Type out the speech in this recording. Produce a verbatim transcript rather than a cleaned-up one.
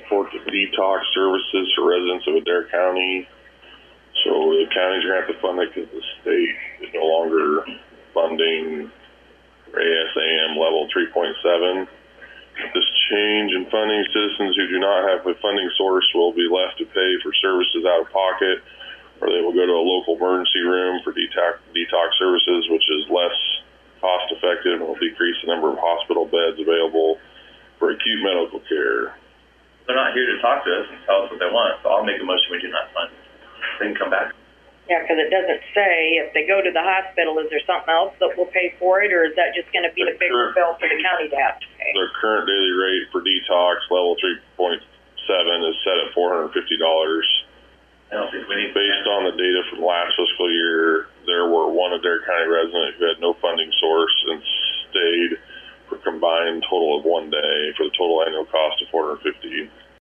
support the detox services for residents of Adair County. So the county's going to have to fund it because the state is no longer funding A S A M level three point seven. This change in funding, citizens who do not have a funding source will be left to pay for services out of pocket, or they will go to a local emergency room for detox, detox services, which is less cost effective and will decrease the number of hospital beds available for acute medical care. They're not here to talk to us and tell us what they want, so I'll make a motion we do not fund it. They can come back. Yeah, because it doesn't say if they go to the hospital, is there something else that will pay for it, or is that just going to be the bigger bill for the county to have to pay? Their current daily rate for detox level three point seven is set at four hundred fifty dollars. I don't think we need. Based on the data from last fiscal year, there were one Adair County resident who had no funding source and stayed for a combined total of one day for the total annual cost of four hundred fifty dollars.